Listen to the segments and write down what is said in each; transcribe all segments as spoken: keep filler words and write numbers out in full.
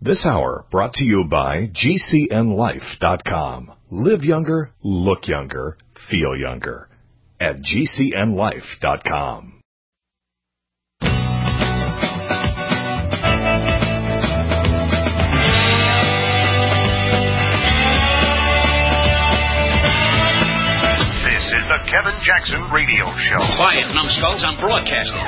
This hour brought to you by G C N life dot com. Live younger, look younger, feel younger at G C N life dot com. This is the Kevin Jackson Radio Show. Quiet, numbskulls, I'm broadcasting.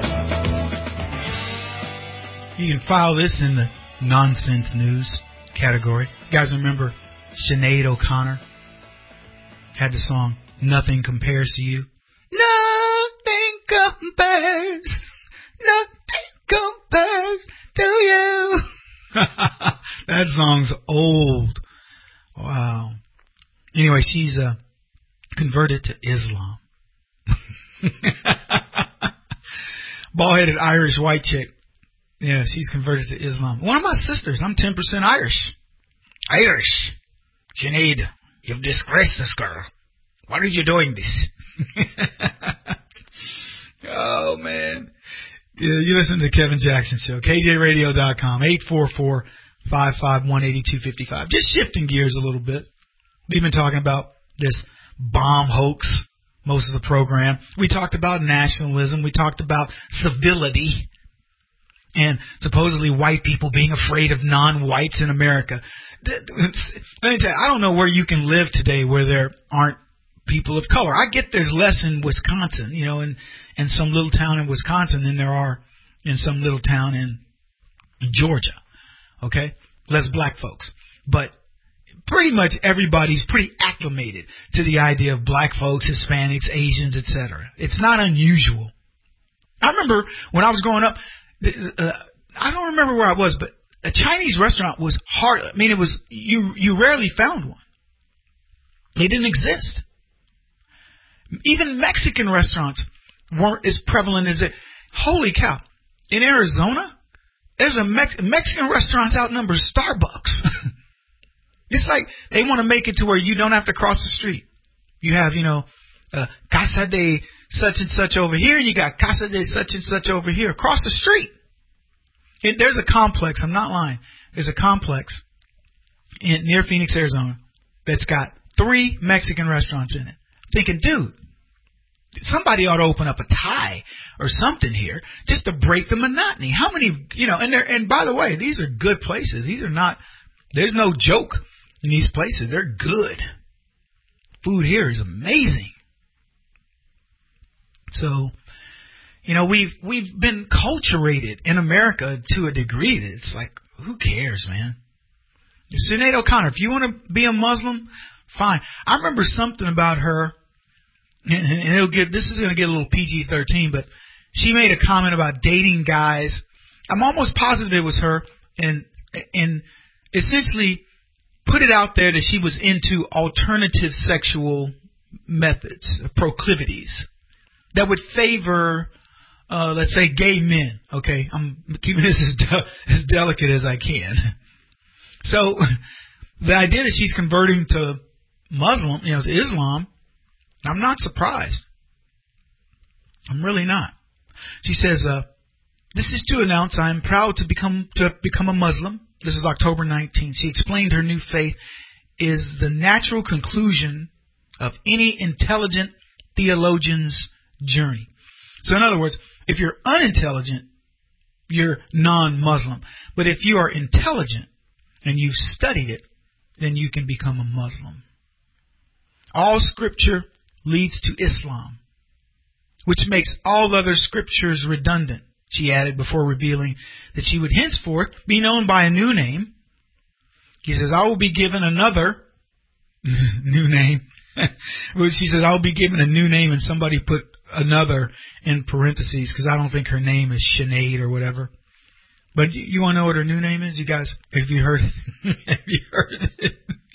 You can file this in the nonsense news category. You guys remember Sinead O'Connor had the song Nothing Compares to You? Nothing compares, nothing compares to you. That song's old. Wow. Anyway, she's uh, converted to Islam. Bald-headed Irish white chick. Yeah, she's converted to Islam. One of my sisters. I'm ten percent Irish. Irish. Sinead, you've disgraced this girl. Why are you doing this? Oh, man. Yeah, you listen to the Kevin Jackson Show. K J radio dot com, eight four four, five five one, eight two five five. Just shifting gears a little bit. We've been talking about this bomb hoax most of the program. We talked about nationalism. We talked about civility. And supposedly white people being afraid of non-whites in America. Let me tell you, I don't know where you can live today where there aren't people of color. I get there's less in Wisconsin, you know, in, in some little town in Wisconsin than there are in some little town in Georgia. Okay? Less black folks. But pretty much everybody's pretty acclimated to the idea of black folks, Hispanics, Asians, et cetera. It's not unusual. I remember when I was growing up, Uh, I don't remember where I was, but a Chinese restaurant was hard. I mean, it was you. You rarely found one. They didn't exist. Even Mexican restaurants weren't as prevalent as it. Holy cow! In Arizona, there's a Mex- Mexican restaurants outnumber Starbucks. It's like they want to make it to where you don't have to cross the street. You have, you know, uh, Casa de such and such over here, and you got Casa de such and such over here across the street. And there's a complex, I'm not lying, there's a complex in, near Phoenix, Arizona that's got three Mexican restaurants in it. I'm thinking, dude, somebody ought to open up a Thai or something here just to break the monotony. How many, you know, and they're, and by the way, these are good places. These are not, there's no joke in these places. They're good. Food here is amazing. So, you know, we've we've been culturated in America to a degree that it's like, who cares, man? Sinead O'Connor, if you want to be a Muslim, fine. I remember something about her, and it'll get this is going to get a little P G thirteen, but she made a comment about dating guys. I'm almost positive it was her, and and essentially put it out there that she was into alternative sexual methods, proclivities that would favor, uh, let's say, gay men. Okay, I'm keeping this as, de- as delicate as I can. So the idea that she's converting to Muslim, you know, to Islam, I'm not surprised. I'm really not. She says, uh, "This is to announce I am proud to become to have become a Muslim." This is October nineteenth. She explained her new faith is the natural conclusion of any intelligent theologian's journey. So in other words, if you're unintelligent, you're non-Muslim. But if you are intelligent and you've studied it, then you can become a Muslim. All scripture leads to Islam, which makes all other scriptures redundant, she added before revealing that she would henceforth be known by a new name. He says, I will be given another new name. She said, I'll be given a new name, and somebody put another in parentheses because I don't think her name is Sinead or whatever. But you, you want to know what her new name is? You guys, have you heard it? Have you heard it?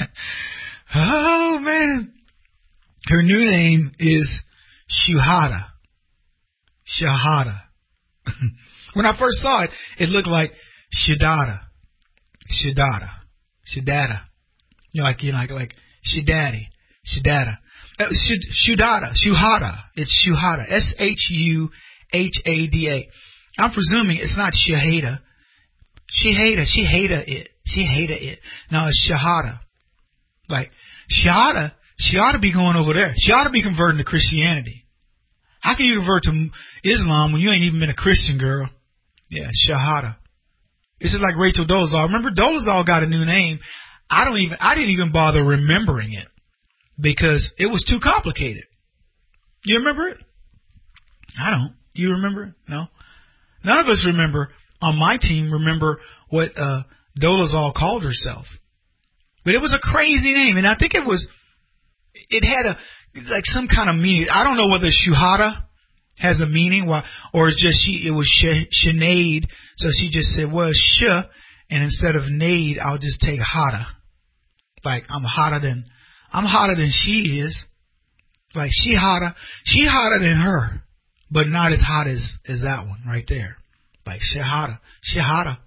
Oh, man. Her new name is Shuhada. Shahada. When I first saw it, it looked like Shadada. Shadada. Shadada. You know, like, you know, like, like Shadaddy. Shadada. Uh, Shudada. Shuhada. It's Shuhada. S H U H A D A. I'm presuming it's not Shahada. She hated, she hated it. She hated it. Now it's Shahada. Like, Shahada, she ought to be going over there. She ought to be converting to Christianity. How can you convert to Islam when you ain't even been a Christian, girl? Yeah, Shahada. This is like Rachel Dolezal. Remember, Dolezal got a new name. I don't even, I didn't even bother remembering it because it was too complicated. You remember it? I don't. You remember it? No. None of us remember on my team remember what uh, Dolezal called herself. But it was a crazy name, and I think it was, it had a, like some kind of meaning. I don't know whether Shuhada has a meaning, or it's just she, it was sh- Sinead, so she just said, well, sh, and instead of Nade, I'll just take Hada. Like, I'm hotter than, I'm hotter than she is. Like, she hotter, she hotter than her, but not as hot as, as that one right there. Like, she hotter, she hotter.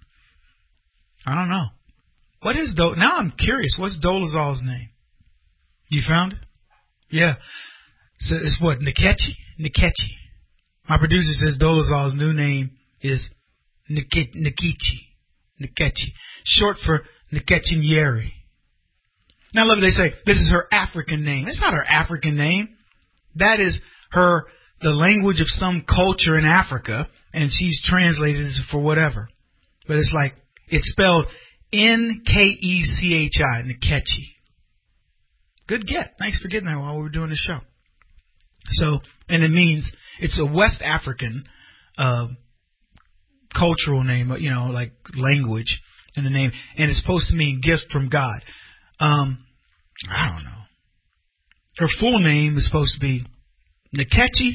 I don't know. What is Do? Now I'm curious. What's Dolezal's name? You found it? Yeah. So it's what? Nkechi? Nkechi. My producer says Dolezal's new name is Nkechi. Nkechi. Short for Nkechi Nyeri. Now look, they say this is her African name. It's not her African name. That is her, the language of some culture in Africa, and she's translated it for whatever. But it's like, it's spelled N K E C H I, Nkechi. Good get. Thanks for getting that while we were doing the show. So, and it means, it's a West African uh, cultural name, you know, like language in the name, and it's supposed to mean gift from God. Um, I don't know. Her full name is supposed to be Nkechi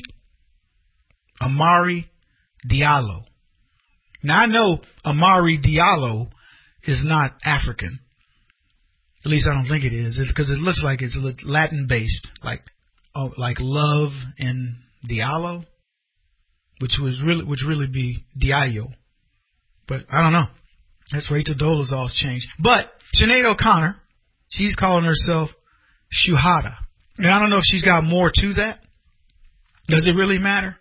Amari Diallo. Now, I know Amari Diallo is not African. At least I don't think it is, because it looks like it's Latin-based, like oh, like love and Diallo, which was really which really be Diallo. But I don't know. That's Rachel Dolezal's change. But Sinead O'Connor, she's calling herself Shuhada. And I don't know if she's got more to that. Does it really matter?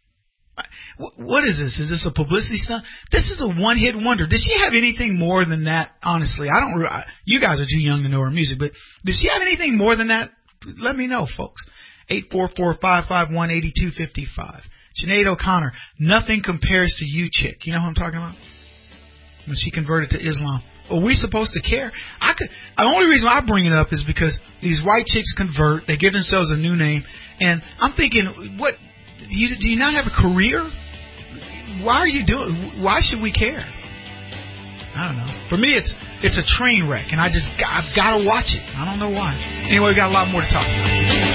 What is this? Is this a publicity stunt? This is a one-hit wonder. Does she have anything more than that? Honestly, I don't. You guys are too young to know her music, but does she have anything more than that? Let me know, folks. eight four four, five five one, eight two five five. Sinead O'Connor, nothing compares to you, chick. You know who I'm talking about? When she converted to Islam. Are we supposed to care? I could. The only reason I bring it up is because these white chicks convert. They give themselves a new name, and I'm thinking, what? Do you, do you not have a career? Why are you doing? Why should we care? I don't know. For me, it's it's a train wreck, and I just I've got to watch it. I don't know why. Anyway, we got a lot more to talk about.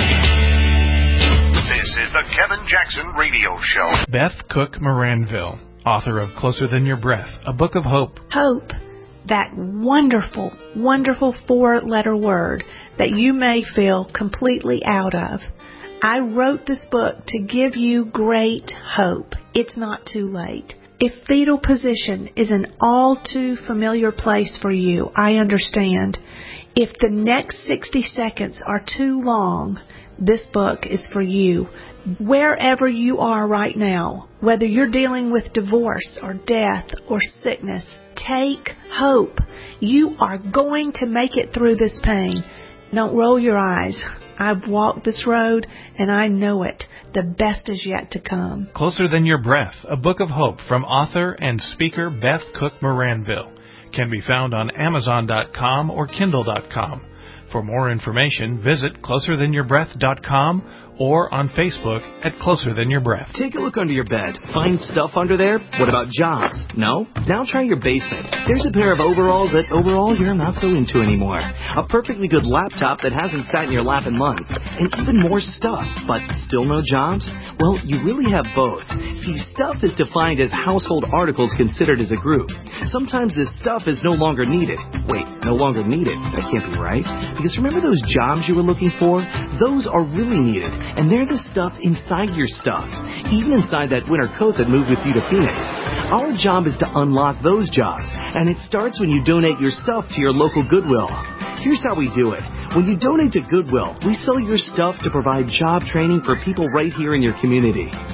This is the Kevin Jackson Radio Show. Beth Cook Moranville, author of Closer Than Your Breath, a book of hope. Hope, that wonderful, wonderful four-letter word that you may feel completely out of. I wrote this book to give you great hope. It's not too late. If fetal position is an all too familiar place for you, I understand. If the next sixty seconds are too long, this book is for you. Wherever you are right now, whether you're dealing with divorce or death or sickness, take hope. You are going to make it through this pain. Don't roll your eyes. I've walked this road, and I know it. The best is yet to come. Closer Than Your Breath, a book of hope from author and speaker Beth Cook Moranville, can be found on Amazon dot com or Kindle dot com. For more information, visit closer than your breath dot com or on Facebook at Closer Than Your Breath. Take a look under your bed. Find stuff under there? What about jobs? No? Now try your basement. There's a pair of overalls that overall you're not so into anymore. A perfectly good laptop that hasn't sat in your lap in months. And even more stuff, but still no jobs? Well, you really have both. See, stuff is defined as household articles considered as a group. Sometimes this stuff is no longer needed. Wait, no longer needed? That can't be right. Because remember those jobs you were looking for? Those are really needed. And they're the stuff inside your stuff, even inside that winter coat that moved with you to Phoenix. Our job is to unlock those jobs, and it starts when you donate your stuff to your local Goodwill. Here's how we do it. When you donate to Goodwill, we sell your stuff to provide job training for people right here in your community.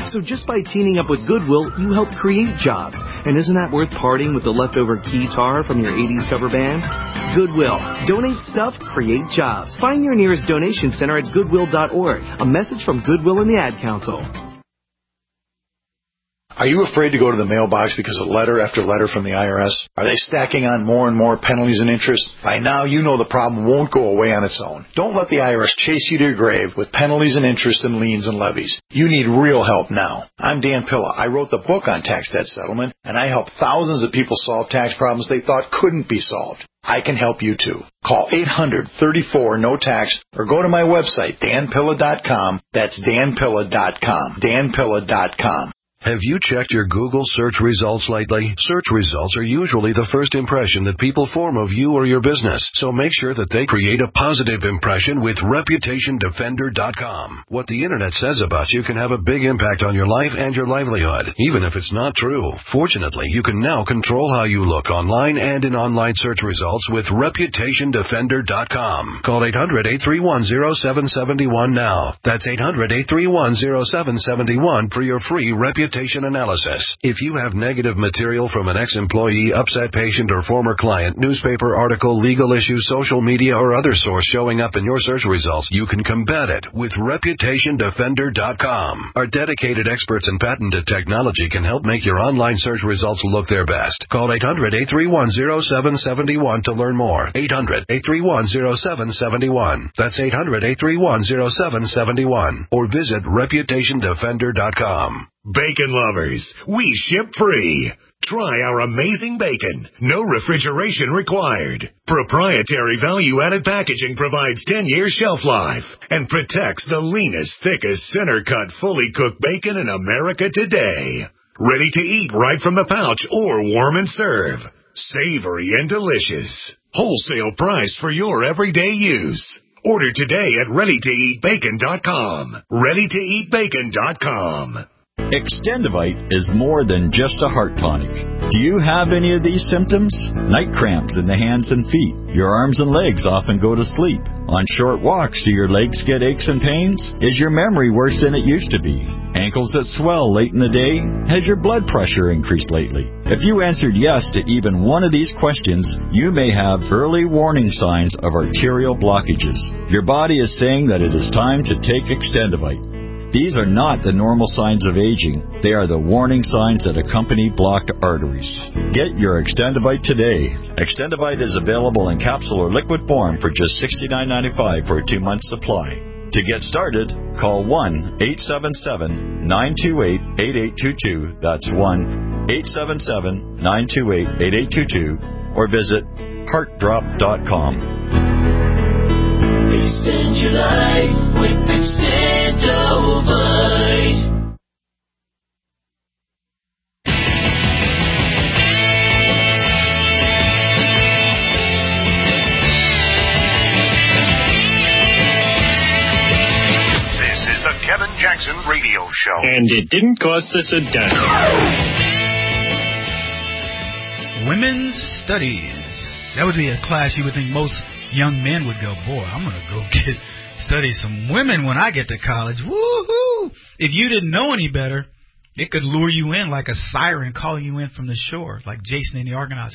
So just by teaming up with Goodwill, you help create jobs. And isn't that worth parting with the leftover keytar from your eighties cover band? Goodwill. Donate stuff, create jobs. Find your nearest donation center at goodwill dot org. A message from Goodwill and the Ad Council. Are you afraid to go to the mailbox because of letter after letter from the I R S? Are they stacking on more and more penalties and interest? By now, you know the problem won't go away on its own. Don't let the I R S chase you to your grave with penalties and interest and liens and levies. You need real help now. I'm Dan Pilla. I wrote the book on tax debt settlement, and I help thousands of people solve tax problems they thought couldn't be solved. I can help you too. Call eight hundred, thirty-four, no tax or go to my website, dan pilla dot com. That's dan pilla dot com. dan pilla dot com. Have you checked your Google search results lately? Search results are usually the first impression that people form of you or your business, so make sure that they create a positive impression with reputation defender dot com. What the internet says about you can have a big impact on your life and your livelihood, even if it's not true. Fortunately, you can now control how you look online and in online search results with reputation defender dot com. Call eight hundred, eight three one, zero seven seven one now. That's eight hundred, eight three one, zero seven seven one for your free reputation analysis. If you have negative material from an ex-employee, upset patient, or former client, newspaper article, legal issue, social media, or other source showing up in your search results, you can combat it with reputation defender dot com. Our dedicated experts in patented technology can help make your online search results look their best. Call eight hundred, eight three one, zero seven seven one to learn more. eight hundred, eight three one, zero seven seven one. That's eight hundred, eight three one, zero seven seven one. Or visit reputation defender dot com. Bacon lovers, we ship free. Try our amazing bacon. No refrigeration required. Proprietary value-added packaging provides ten years shelf life and protects the leanest, thickest, center-cut, fully cooked bacon in America today. Ready to eat right from the pouch or warm and serve. Savory and delicious. Wholesale price for your everyday use. Order today at ready to eat bacon dot com. ready to eat bacon dot com. Extendivite is more than just a heart tonic. Do you have any of these symptoms? Night cramps in the hands and feet. Your arms and legs often go to sleep. On short walks, do your legs get aches and pains? Is your memory worse than it used to be? Ankles that swell late in the day? Has your blood pressure increased lately? If you answered yes to even one of these questions, you may have early warning signs of arterial blockages. Your body is saying that it is time to take Extendivite. These are not the normal signs of aging. They are the warning signs that accompany blocked arteries. Get your Extendivite today. Extendivite is available in capsule or liquid form for just sixty-nine ninety-five for a two-month supply. To get started, call one eight seven seven, nine two eight, eight eight two two. That's one eight seven seven, nine two eight, eight eight two two. Or visit heart drop dot com. Extend your life with Extendivite. This is the Kevin Jackson Radio Show. And it didn't cost us a dime. Women's Studies. That would be a class you would think most young men would go, boy, I'm going to go get study some women when I get to college. Woo-hoo! If you didn't know any better, it could lure you in like a siren calling you in from the shore, like Jason and the Argonauts.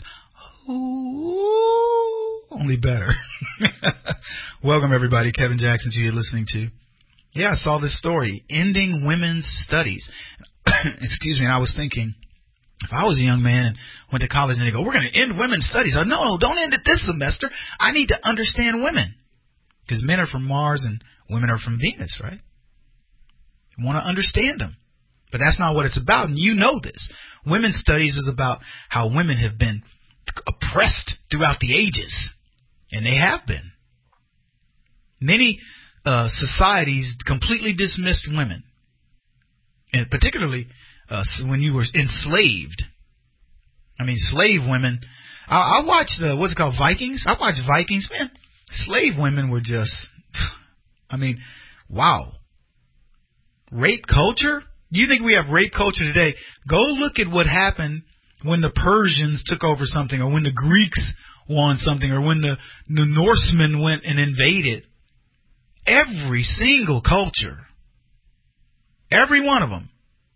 Ooh, only better. Welcome, everybody. Kevin Jackson, who you're listening to. Yeah, I saw this story, Ending Women's Studies. Excuse me, and I was thinking, if I was a young man and went to college and they go, we're going to end women's studies. I no, no, don't end it this semester. I need to understand women. Because men are from Mars and women are from Venus, right? You want to understand them. But that's not what it's about, and you know this. Women's studies is about how women have been oppressed throughout the ages. And they have been. Many uh, societies completely dismissed women. And particularly Uh, so when you were enslaved. I mean, slave women. I, I watched, uh, what's it called, Vikings? I watched Vikings. Man, slave women were just, I mean, wow. Rape culture? Do you think we have rape culture today? Go look at what happened when the Persians took over something, or when the Greeks won something, or when the, the Norsemen went and invaded. Every single culture, every one of them,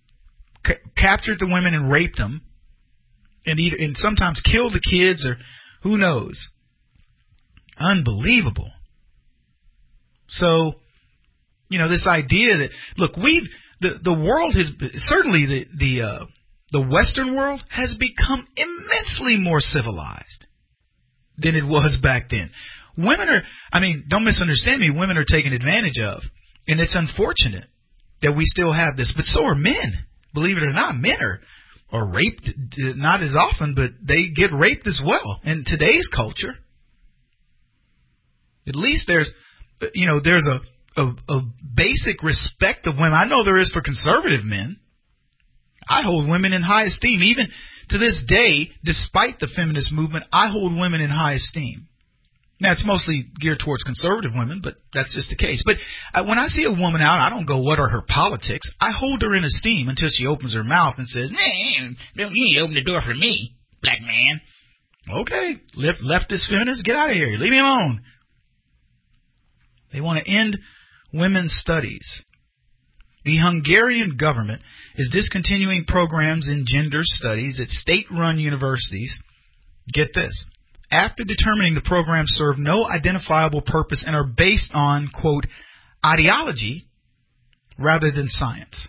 ca- captured the women and raped them, and either, and sometimes killed the kids, or who knows. Unbelievable. So, you know, this idea that, look, we've, the, the world has, certainly the, the, uh, the Western world has become immensely more civilized than it was back then. Women are, I mean, don't misunderstand me, women are taken advantage of. And it's unfortunate that we still have this. But so are men. Believe it or not, men are, are raped, not as often, but they get raped as well in today's culture. At least there's, you know, there's a, a, a basic respect of women. I know there is for conservative men. I hold women in high esteem. Even to this day, despite the feminist movement, I hold women in high esteem. Now, it's mostly geared towards conservative women, but that's just the case. But uh, when I see a woman out, I don't go, what are her politics? I hold her in esteem until she opens her mouth and says, man, don't you need to open the door for me, black man. Okay, left, leftist feminists, get out of here. Leave me alone. They want to end women's studies. The Hungarian government is discontinuing programs in gender studies at state-run universities. Get this. After determining the programs serve no identifiable purpose and are based on, quote, ideology rather than science.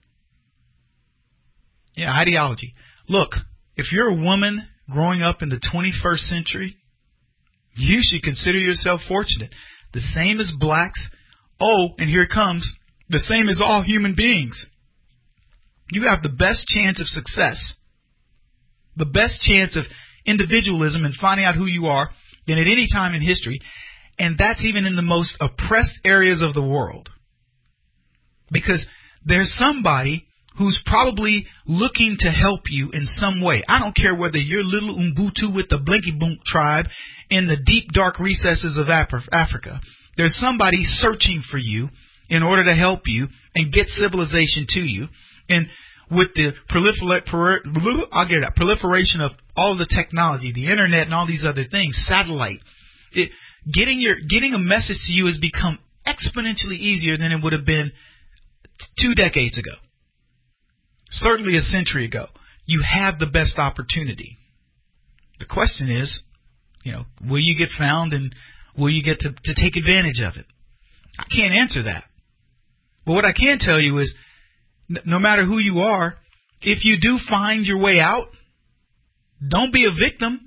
Yeah, ideology. Look, if you're a woman growing up in the twenty-first century, you should consider yourself fortunate. The same as blacks. Oh, and here it comes. The same as all human beings. You have the best chance of success, the best chance of individualism and finding out who you are than at any time in history. And that's even in the most oppressed areas of the world. Because there's somebody who's probably looking to help you in some way. I don't care whether you're little Ubuntu with the Blinky Boom tribe in the deep, dark recesses of Africa. There's somebody searching for you in order to help you and get civilization to you. And with the prolifer- I'll get it, proliferation of all the technology, the internet and all these other things, satellite, it, getting your getting a message to you has become exponentially easier than it would have been two decades ago. Certainly a century ago. You have the best opportunity. The question is, you know, will you get found and will you get to, to take advantage of it? I can't answer that. But what I can tell you is, no matter who you are, if you do find your way out, don't be a victim.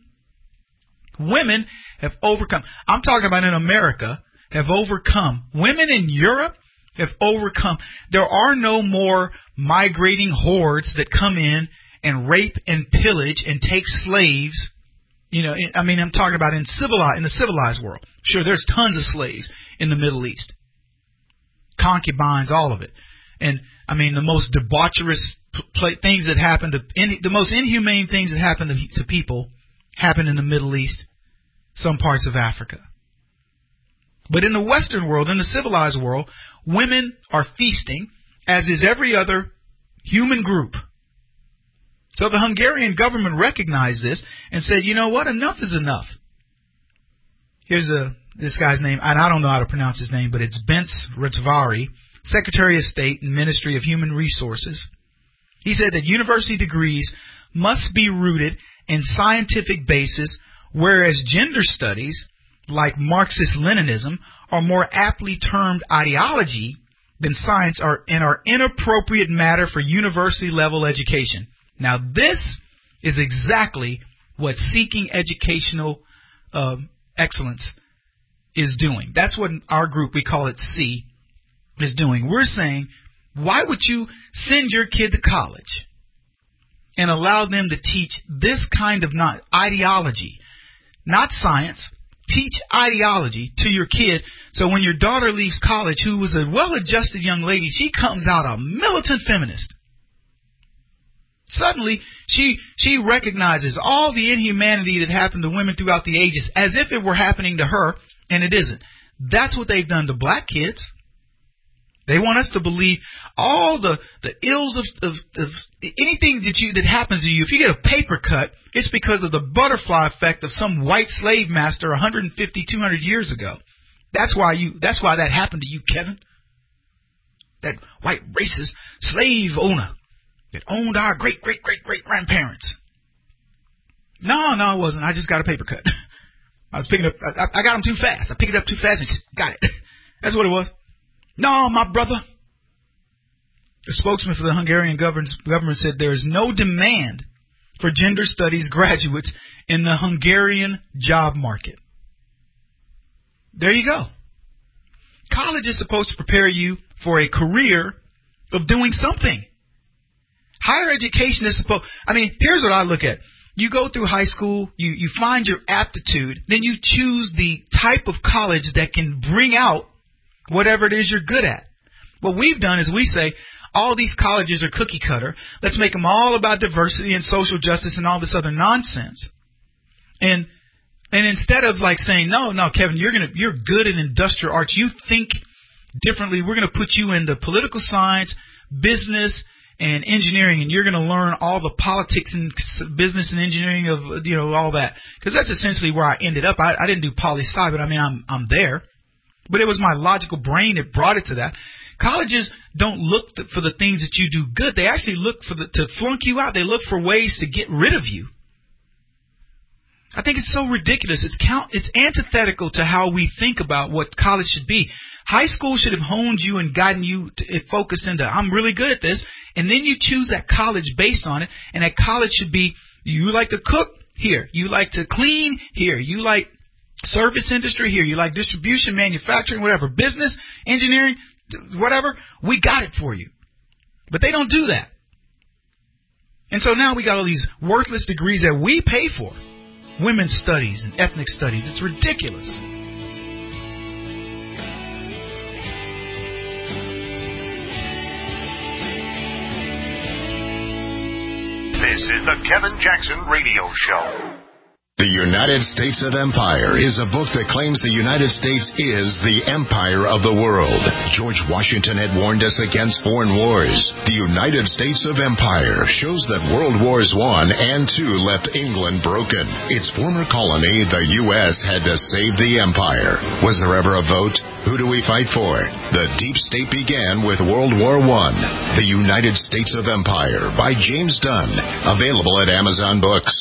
Women have overcome. I'm talking about in America, have overcome. Women in Europe have overcome. There are no more migrating hordes that come in and rape and pillage and take slaves. You know, I mean, I'm talking about in civilized, in the civilized world. Sure, there's tons of slaves in the Middle East. Concubines, all of it. And, I mean, the most debaucherous play, things that happen to, in, the most inhumane things that happen to, to people happen in the Middle East, some parts of Africa. But in the Western world, in the civilized world, women are feasting, as is every other human group. So the Hungarian government recognized this and said, you know what, enough is enough. Here's a, this guy's name, and I don't know how to pronounce his name, but it's Bence Rutvari, Secretary of State and Ministry of Human Resources. He said that university degrees must be rooted in scientific basis, whereas gender studies, like Marxist-Leninism, are more aptly termed ideology than science are, and are inappropriate matter for university-level education. Now, this is exactly what seeking educational uh, excellence is doing. That's what our group, we call it C, is doing. We're saying, why would you send your kid to college and allow them to teach this kind of not ideology, not science, teach ideology to your kid, so when your daughter leaves college, who was a well-adjusted young lady, she comes out a militant feminist. Suddenly, she she recognizes all the inhumanity that happened to women throughout the ages as if it were happening to her, and it isn't. That's what they've done to black kids. They want us to believe all the, the ills of, of, of anything that you that happens to you. If you get a paper cut, it's because of the butterfly effect of some white slave master one hundred fifty, two hundred years ago. That's why you. That's why that happened to you, Kevin. That white racist slave owner. that owned our great, great, great, great grandparents. No, no, it wasn't. I just got a paper cut. I was picking up, I, I got them too fast. I picked it up too fast and got it. That's what it was. No, my brother. The spokesman for the Hungarian government said there is no demand for gender studies graduates in the Hungarian job market. There you go. College is supposed to prepare you for a career of doing something. Higher education is supposed, I mean, here's what I look at. You go through high school, you, you find your aptitude, then you choose the type of college that can bring out whatever it is you're good at. What we've done is we say, all these colleges are cookie cutter. Let's make them all about diversity and social justice and all this other nonsense. And and instead of like saying, no, no, Kevin, you're gonna you're good in industrial arts. You think differently. We're gonna put you into political science, business, and engineering, and you're gonna learn all the politics and business and engineering of you know all that. Because that's essentially where I ended up. I, I didn't do poli-sci, but I mean I'm I'm there. But it was my logical brain that brought it to that. Colleges don't look for the things that you do good. They actually look for the, to flunk you out. They look for ways to get rid of you. I think it's so ridiculous. It's count, it's antithetical to how we think about what college should be. High school should have honed you and gotten you to, focused into, I'm really good at this. And then you choose that college based on it. And that college should be, you like to cook? Here. You like to clean? Here. You like service industry? Here. You like distribution, manufacturing, whatever. Business, engineering, whatever, we got it for you. But they don't do that. And so now we got all these worthless degrees that we pay for. Women's studies and ethnic studies. It's ridiculous. This is the Kevin Jackson Radio Show. The United States of Empire is a book that claims the United States is the empire of the world. George Washington had warned us against foreign wars. The United States of Empire shows that World Wars One and Two left England broken. Its former colony, the U S, had to save the empire. Was there ever a vote? Who do we fight for? The deep state began with World War One. The United States of Empire by James Dunn. Available at Amazon Books.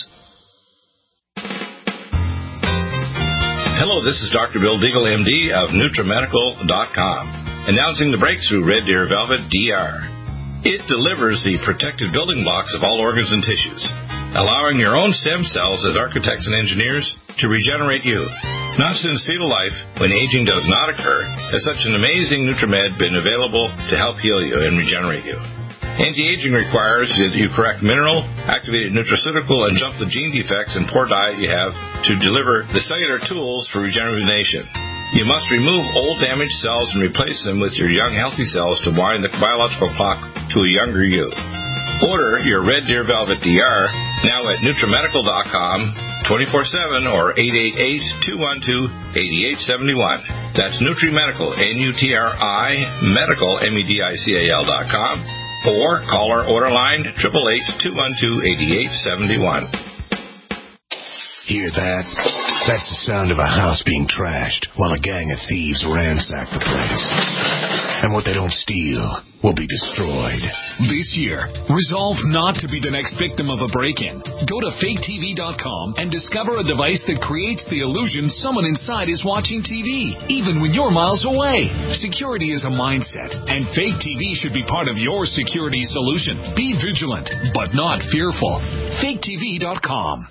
Hello, this is Doctor Bill Deagle, M D of NutriMedical dot com, announcing the breakthrough Red Deer Velvet D R. It delivers the protective building blocks of all organs and tissues, allowing your own stem cells as architects and engineers to regenerate you. Not since fetal life, when aging does not occur, has such an amazing NutriMed been available to help heal you and regenerate you. Anti-aging requires that you correct mineral, activated nutraceutical, and jump the gene defects and poor diet you have to deliver the cellular tools for regeneration. You must remove old damaged cells and replace them with your young healthy cells to wind the biological clock to a younger you. Order your Red Deer Velvet D R now at NutriMedical dot com, twenty-four seven or eight eight eight, two one two, eight eight seven one. That's NutriMedical, N U T R I, medical, M E D I C A L dot com. Or call our order line, eight eight eight, two one two, eight eight seven one. Hear that? That's the sound of a house being trashed while a gang of thieves ransack the place. And what they don't steal will be destroyed. This year, resolve not to be the next victim of a break-in. Go to fake T V dot com and discover a device that creates the illusion someone inside is watching T V, even when you're miles away. Security is a mindset, and Fake T V should be part of your security solution. Be vigilant, but not fearful. fake T V dot com.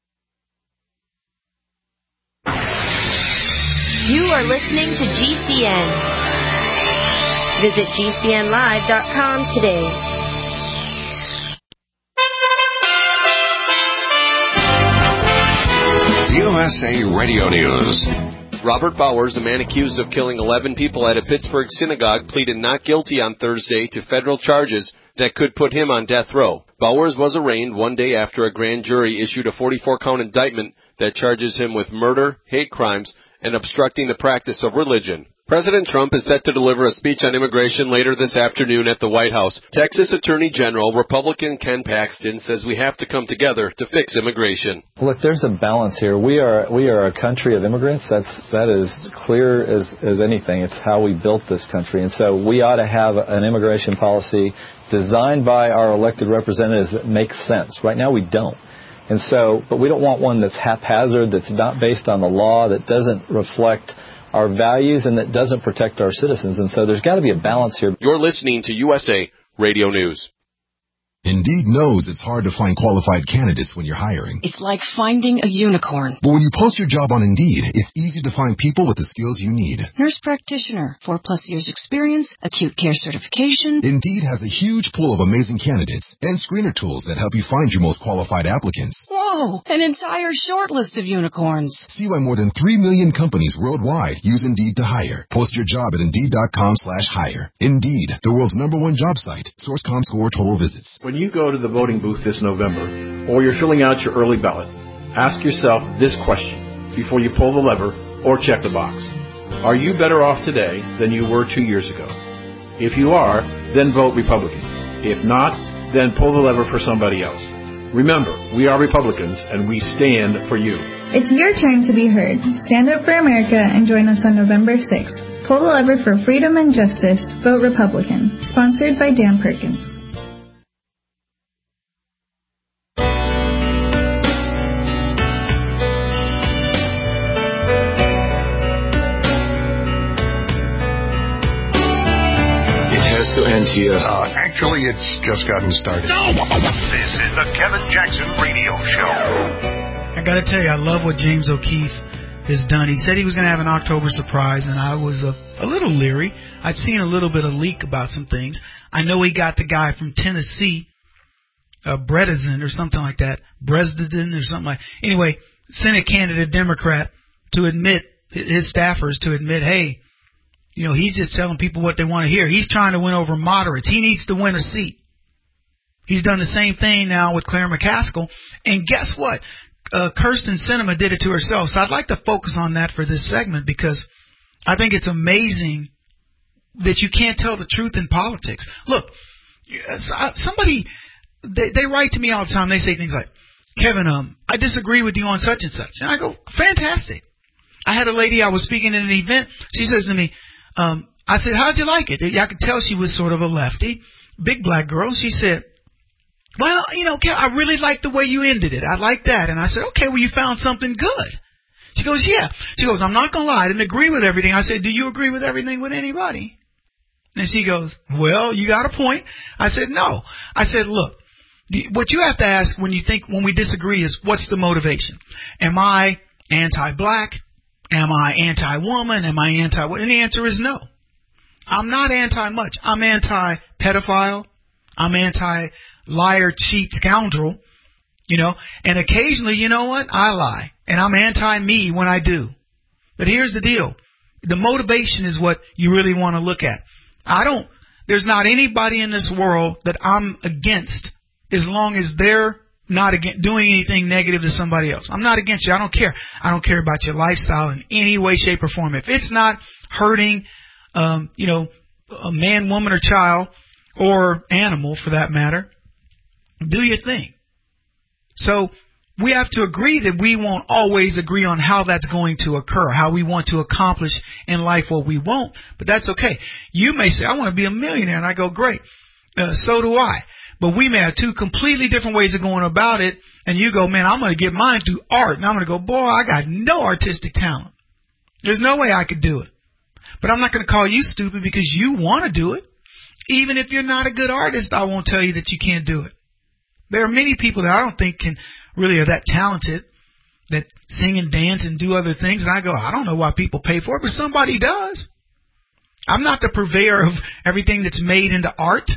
You are listening to G C N. Visit G C N live dot com today. U S A Radio News. Robert Bowers, a man accused of killing eleven people at a Pittsburgh synagogue, pleaded not guilty on Thursday to federal charges that could put him on death row. Bowers was arraigned one day after a grand jury issued a forty-four count indictment that charges him with murder, hate crimes, and obstructing the practice of religion. President Trump is set to deliver a speech on immigration later this afternoon at the White House. Texas Attorney General Republican Ken Paxton says we have to come together to fix immigration. Look, there's a balance here. We are we are a country of immigrants. That's that is clear as as anything. It's how we built this country, and so we ought to have an immigration policy designed by our elected representatives that makes sense. Right now, we don't. And so, but we don't want one that's haphazard, that's not based on the law, that doesn't reflect our values, and that doesn't protect our citizens. And so there's got to be a balance here. You're listening to U S A Radio News. Indeed knows it's hard to find qualified candidates when you're hiring. It's like finding a unicorn. But when you post your job on Indeed, it's easy to find people with the skills you need. Nurse practitioner, four plus years experience, acute care certification. Indeed has a huge pool of amazing candidates and screener tools that help you find your most qualified applicants. Whoa, an entire short list of unicorns. See why more than three million companies worldwide use Indeed to hire. Post your job at Indeed.com slash hire. Indeed, the world's number one job site. SourceCom score total visits. When you go to the voting booth this November, or you're filling out your early ballot, ask yourself this question before you pull the lever or check the box. Are you better off today than you were two years ago? If you are, then vote Republican. If not, then pull the lever for somebody else. Remember, we are Republicans, and we stand for you. It's your turn to be heard. Stand up for America and join us on November sixth. Pull the lever for freedom and justice. Vote Republican. Sponsored by Dan Perkins. To end here. Uh, actually, it's just gotten started. No! This is the Kevin Jackson Radio Show. I got to tell you, I love what James O'Keefe has done. He said he was going to have an October surprise, and I was a, a little leery. I'd seen a little bit of leak about some things. I know he got the guy from Tennessee, uh, Bredesen or something like that, Bresden or something like. Anyway, Senate candidate Democrat to admit, his staffers to admit, hey, you know, he's just telling people what they want to hear. He's trying to win over moderates. He needs to win a seat. He's done the same thing now with Claire McCaskill. And guess what? Uh, Kirsten Sinema did it to herself. So I'd like to focus on that for this segment because I think it's amazing that you can't tell the truth in politics. Look, somebody, they, they write to me all the time. They say things like, Kevin, um, I disagree with you on such and such. And I go, fantastic. I had a lady, I was speaking at an event. She says to me, Um, I said, how'd you like it? I could tell she was sort of a lefty, big black girl. She said, well, you know, I really liked the way you ended it. I like that. And I said, okay, well, you found something good. She goes, yeah. She goes, I'm not going to lie. I didn't agree with everything. I said, do you agree with everything with anybody? And she goes, well, you got a point. I said, no. I said, look, what you have to ask when you think, when we disagree is, what's the motivation? Am I anti-black? Am I anti-woman? Am I anti-what? And the answer is no. I'm not anti-much. I'm anti-pedophile. I'm anti-liar, cheat, scoundrel. You know, and occasionally, you know what? I lie. And I'm anti-me when I do. But here's the deal. The motivation is what you really want to look at. I don't, there's not anybody in this world that I'm against as long as they're not against doing anything negative to somebody else. I'm not against you. I don't care. I don't care about your lifestyle in any way, shape, or form. If it's not hurting, um, you know, a man, woman, or child, or animal for that matter, do your thing. So we have to agree that we won't always agree on how that's going to occur, how we want to accomplish in life what we won't, but that's okay. You may say, I want to be a millionaire, and I go, great. Uh, so do I. But we may have two completely different ways of going about it, and you go, man, I'm going to get mine through art. And I'm going to go, boy, I got no artistic talent. There's no way I could do it. But I'm not going to call you stupid because you want to do it. Even if you're not a good artist, I won't tell you that you can't do it. There are many people that I don't think can really are that talented, that sing and dance and do other things. And I go, I don't know why people pay for it, but somebody does. I'm not the purveyor of everything that's made into art.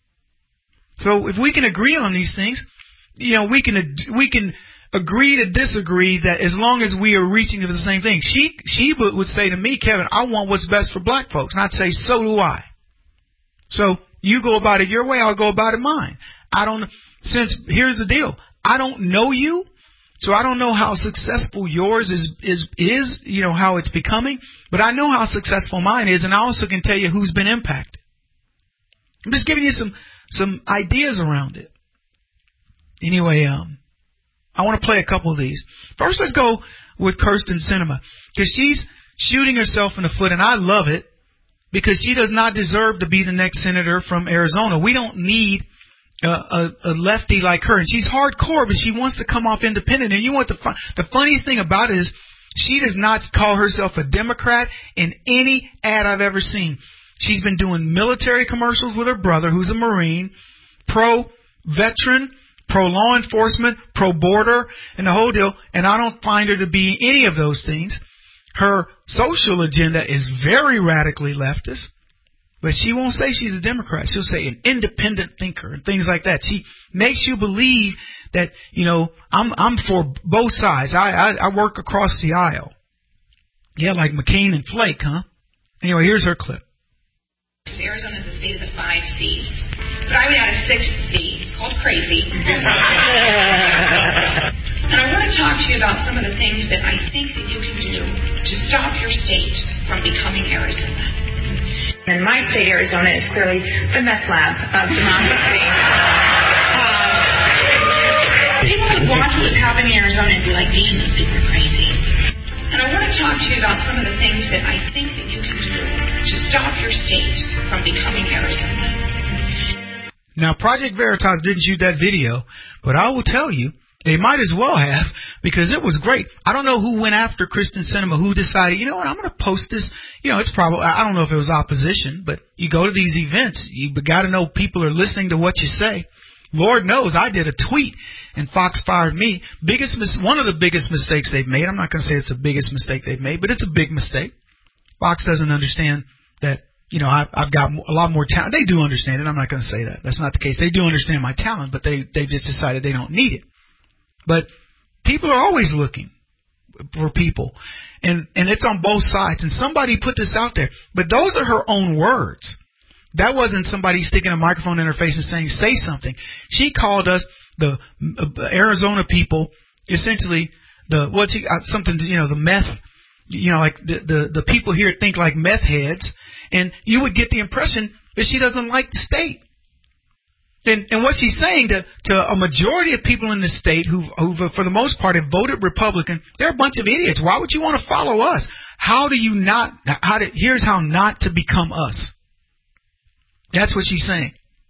So if we can agree on these things, you know, we can we can agree to disagree that as long as we are reaching for the same thing. She she would say to me, Kevin, I want what's best for black folks. And I'd say, so do I. So you go about it your way, I'll go about it mine. I don't, since, here's the deal. I don't know you, So I don't know how successful yours is, is, is, you know, how it's becoming, but I know how successful mine is, and I also can tell you who's been impacted. I'm just giving you some, some ideas around it. Anyway, um, I want to play a couple of these. First, let's go with Kyrsten Sinema, because she's shooting herself in the foot, and I love it, because she does not deserve to be the next senator from Arizona. We don't need a, a, a lefty like her, and she's hardcore, but she wants to come off independent. And you know what the fun, the funniest thing about it is, she does not call herself a Democrat in any ad I've ever seen. She's been doing military commercials with her brother, who's a Marine, pro-veteran, pro-law enforcement, pro-border, and the whole deal, and I don't find her to be any of those things. Her social agenda is very radically leftist, but she won't say she's a Democrat. She'll say an independent thinker and things like that. She makes you believe that, you know, I'm I'm for both sides. I, I, I work across the aisle. Yeah, like McCain and Flake, huh? Anyway, here's her clip. Arizona is the state of the five C's, but I would add a sixth C. It's called crazy. And I want to talk to you about some of the things that I think that you can do to stop your state from becoming Arizona. And my state, Arizona, is clearly the meth lab of democracy. uh, people would watch what was happening in Arizona and be like, "Damn, these people are crazy." And I want to talk to you about some of the things that I think that you can do to stop your state from becoming Arizona. Now, Project Veritas didn't shoot that video, but I will tell you, they might as well have, because it was great. I don't know who went after Kyrsten Sinema, who decided, you know what, I'm going to post this. You know, it's probably, I don't know if it was opposition, but you go to these events, you got to know people are listening to what you say. Lord knows I did a tweet and Fox fired me. Biggest mis- One of the biggest mistakes they've made. I'm not going to say it's the biggest mistake they've made, but it's a big mistake. Fox doesn't understand that, you know, I've, I've got a lot more talent. They do understand it. I'm not going to say that. That's not the case. They do understand my talent, but they, they've just decided they don't need it. But people are always looking for people. And, and it's on both sides. And somebody put this out there. But those are her own words. That wasn't somebody sticking a microphone in her face and saying, say something. She called us, the uh, Arizona people, essentially, the, what's he, uh, something, you know, the meth, you know, like the, the, the people here think like meth heads. And you would get the impression that she doesn't like the state. And, and what she's saying to, to a majority of people in this state who, who, for the most part, have voted Republican, they're a bunch of idiots. Why would you want to follow us? How do you not, how to, here's how not to become us. That's what she's saying.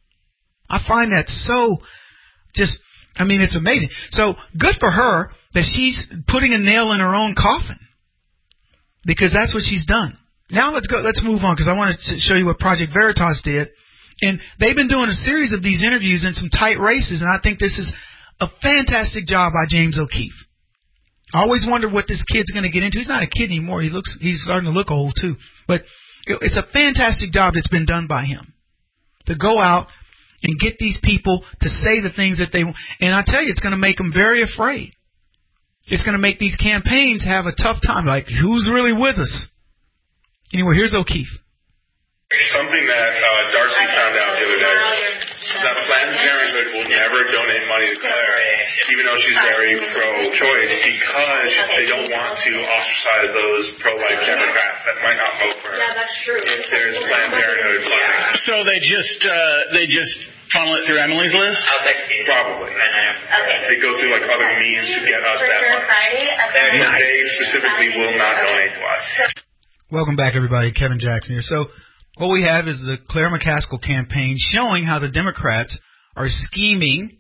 I find that so just, I mean, it's amazing. So good for her that she's putting a nail in her own coffin, because that's what she's done. Now let's go, let's move on, because I want to show you what Project Veritas did. And they've been doing a series of these interviews in some tight races, and I think this is a fantastic job by James O'Keefe. I always wonder what this kid's going to get into. He's not a kid anymore. He looks, he's starting to look old too. But it's a fantastic job that's been done by him, to go out and get these people to say the things that they want. And I tell you, it's going to make them very afraid. It's going to make these campaigns have a tough time. Like, who's really with us? Anyway, here's O'Keefe. Something that uh, Darcy found out the other day, that Planned Parenthood will never donate money to Claire, even though she's very pro-choice, because they don't want to ostracize those pro-life Democrats that might not vote for her. Yeah, that's true. If there's Planned Parenthood funding. So they just uh, they just funnel it through Emily's list? Probably. Okay. They go through like other means to get us that money. Friday, okay. And they specifically will not donate to us. Welcome back, everybody. Kevin Jackson here. So what we have is the Claire McCaskill campaign showing how the Democrats are scheming.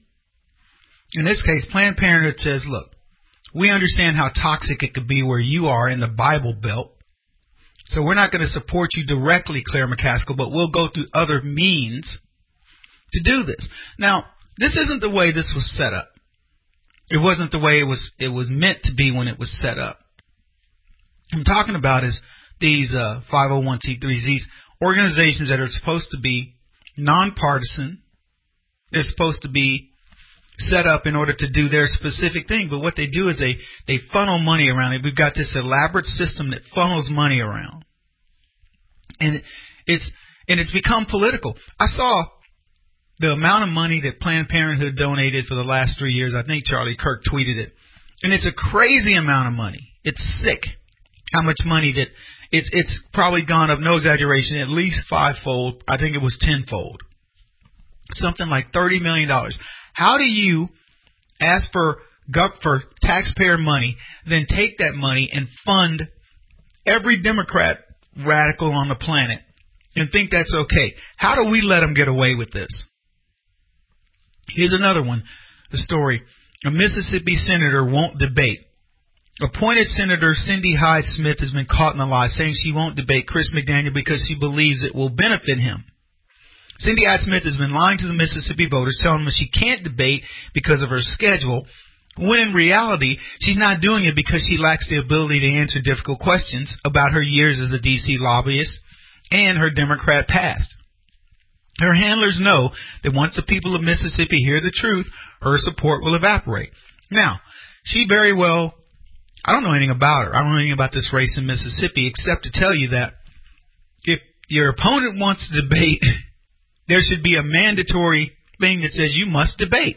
In this case, Planned Parenthood says, look, we understand how toxic it could be where you are in the Bible Belt. So we're not going to support you directly, Claire McCaskill, but we'll go through other means to do this. Now, this isn't the way this was set up. It wasn't the way it was it was meant to be when it was set up. What I'm talking about is these uh, five oh one c threes, these organizations that are supposed to be nonpartisan. They're supposed to be set up in order to do their specific thing. But what they do is they, they funnel money around it. We've got this elaborate system that funnels money around. And it's and it's become political. I saw the amount of money that Planned Parenthood donated for the last three years. I think Charlie Kirk tweeted it. And it's a crazy amount of money. It's sick how much money that it's it's probably gone up, no exaggeration, at least fivefold. I think it was tenfold. Something like thirty million dollars. How do you ask for for taxpayer money, then take that money and fund every Democrat radical on the planet and think that's okay? How do we let them get away with this? Here's another one, the story. A Mississippi senator won't debate. Appointed Senator Cindy Hyde-Smith has been caught in a lie, saying she won't debate Chris McDaniel because she believes it will benefit him. Cindy Hyde-Smith has been lying to the Mississippi voters, telling them she can't debate because of her schedule, when in reality, she's not doing it because she lacks the ability to answer difficult questions about her years as a D C lobbyist and her Democrat past. Her handlers know that once the people of Mississippi hear the truth, her support will evaporate. Now, she very well, I don't know anything about her. I don't know anything about this race in Mississippi except to tell you that if your opponent wants to debate, there should be a mandatory thing that says you must debate.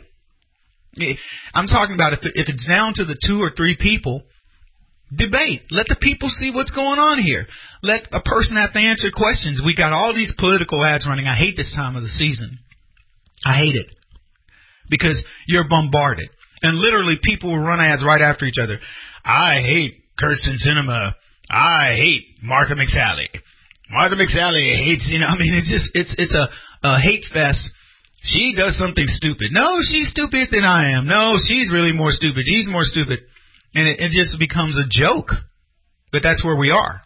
I'm talking about if if it's down to the two or three people, debate. Let the people see what's going on here. Let a person have to answer questions. We got all these political ads running. I hate this time of the season. I hate it because you're bombarded. And literally people will run ads right after each other. I hate Kirsten Sinema. I hate Martha McSally. Martha McSally hates, you know, I mean, it's just, it's, it's a, a hate fest. She does something stupid. No, she's stupider than I am. No, she's really more stupid. He's more stupid. And it, it just becomes a joke. But that's where we are.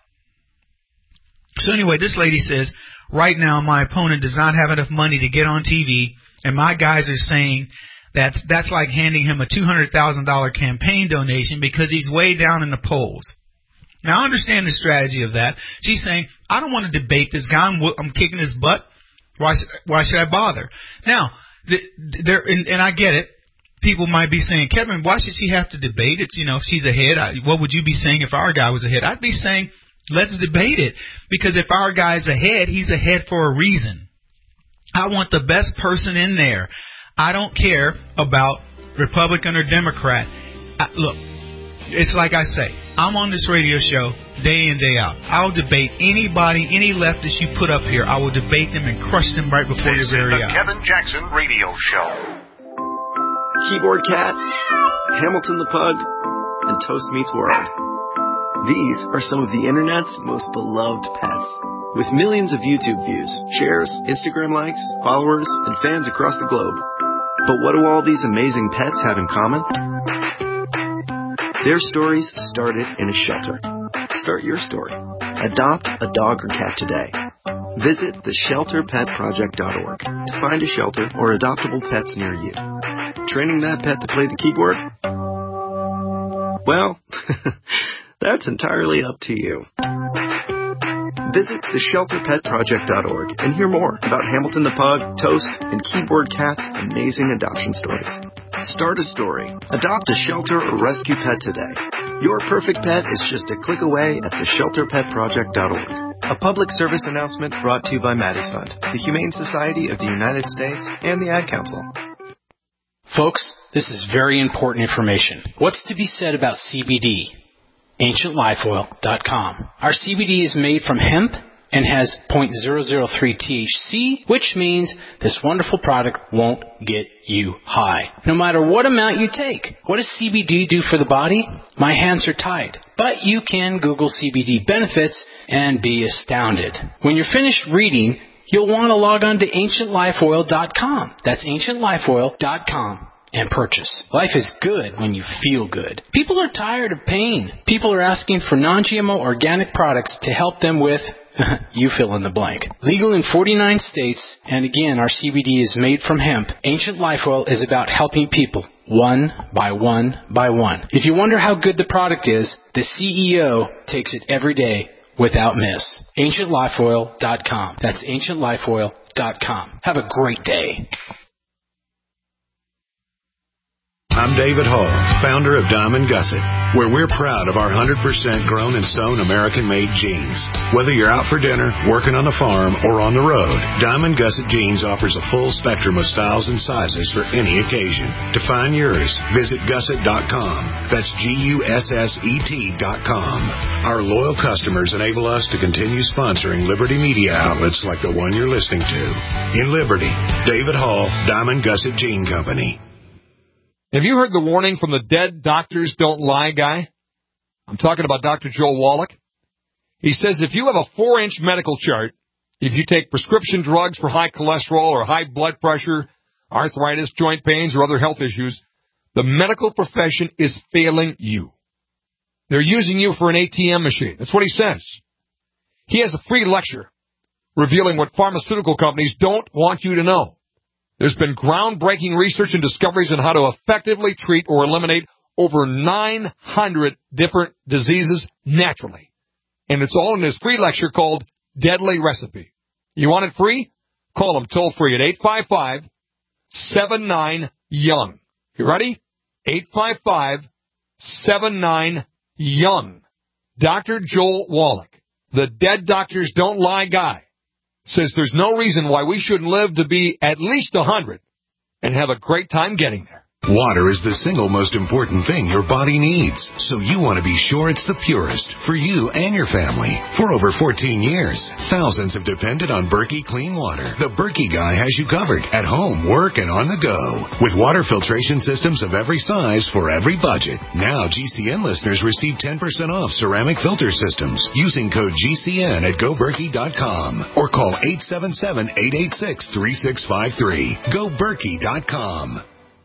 So anyway, this lady says, right now my opponent does not have enough money to get on T V, and my guys are saying that's, that's like handing him a two hundred thousand dollars campaign donation because he's way down in the polls. Now, I understand the strategy of that. She's saying, I don't want to debate this guy. I'm, I'm kicking his butt. Why should, why should I bother? Now, the, there, and, and I get it. People might be saying, Kevin, why should she have to debate? It's, you know, if she's ahead, I, what would you be saying if our guy was ahead? I'd be saying, let's debate it. Because if our guy's ahead, he's ahead for a reason. I want the best person in there. I don't care about Republican or Democrat. I, look, it's like I say, I'm on this radio show day in, day out. I'll debate anybody, any leftist you put up here. I will debate them and crush them right before your very eyes. This is the Kevin Jackson Radio Show. Keyboard Cat, Hamilton the Pug, and Toast Meets World. These are some of the internet's most beloved pets. With millions of YouTube views, shares, Instagram likes, followers, and fans across the globe. But what do all these amazing pets have in common? Their stories started in a shelter. Start your story. Adopt a dog or cat today. Visit the shelter pet project dot org to find a shelter or adoptable pets near you. Training that pet to play the keyboard? Well, that's entirely up to you. Visit the shelter pet project dot org and hear more about Hamilton the Pug, Toast, and Keyboard Cat's amazing adoption stories. Start a story. Adopt a shelter or rescue pet today. Your perfect pet is just a click away at the shelter pet project dot org. A public service announcement brought to you by Maddie's Fund, the Humane Society of the United States, and the Ad Council. Folks, this is very important information. What's to be said about C B D? ancient life oil dot com. Our C B D is made from hemp and has zero point zero zero three T H C, which means this wonderful product won't get you high, no matter what amount you take. What does C B D do for the body? My hands are tied. But you can Google C B D benefits and be astounded. When you're finished reading, you'll want to log on to ancient life oil dot com. That's ancient life oil dot com. And purchase. Life is good when you feel good. People are tired of pain. People are asking for non G M O organic products to help them with, you fill in the blank. Legal in forty-nine states, and again, our C B D is made from hemp. Ancient Life Oil is about helping people, one by one by one. If you wonder how good the product is, the C E O takes it every day without miss. ancient life oil dot com. That's ancient life oil dot com. Have a great day. I'm David Hall, founder of Diamond Gusset, where we're proud of our one hundred percent grown and sewn American-made jeans. Whether you're out for dinner, working on the farm, or on the road, Diamond Gusset Jeans offers a full spectrum of styles and sizes for any occasion. To find yours, visit gusset dot com. That's G U S S E T dot com. Our loyal customers enable us to continue sponsoring Liberty media outlets like the one you're listening to. In Liberty, David Hall, Diamond Gusset Jean Company. Have you heard the warning from the Dead Doctors Don't Lie guy? I'm talking about Doctor Joel Wallach. He says if you have a four-inch medical chart, if you take prescription drugs for high cholesterol or high blood pressure, arthritis, joint pains, or other health issues, the medical profession is failing you. They're using you for an A T M machine. That's what he says. He has a free lecture revealing what pharmaceutical companies don't want you to know. There's been groundbreaking research and discoveries on how to effectively treat or eliminate over nine hundred different diseases naturally. And it's all in his free lecture called Deadly Recipe. You want it free? Call him toll free at eight five five, seven nine, young. You ready? eight five five, seven nine, young. Doctor Joel Wallach, the Dead Doctors Don't Lie guy, says there's no reason why we shouldn't live to be at least one hundred and have a great time getting there. Water is the single most important thing your body needs, so you want to be sure it's the purest for you and your family. For over fourteen years, thousands have depended on Berkey Clean Water. The Berkey guy has you covered at home, work, and on the go. With water filtration systems of every size for every budget. Now G C N listeners receive ten percent off ceramic filter systems using code G C N at go berkey dot com or call eight seven seven, eight eight six, three six five three. go berkey dot com.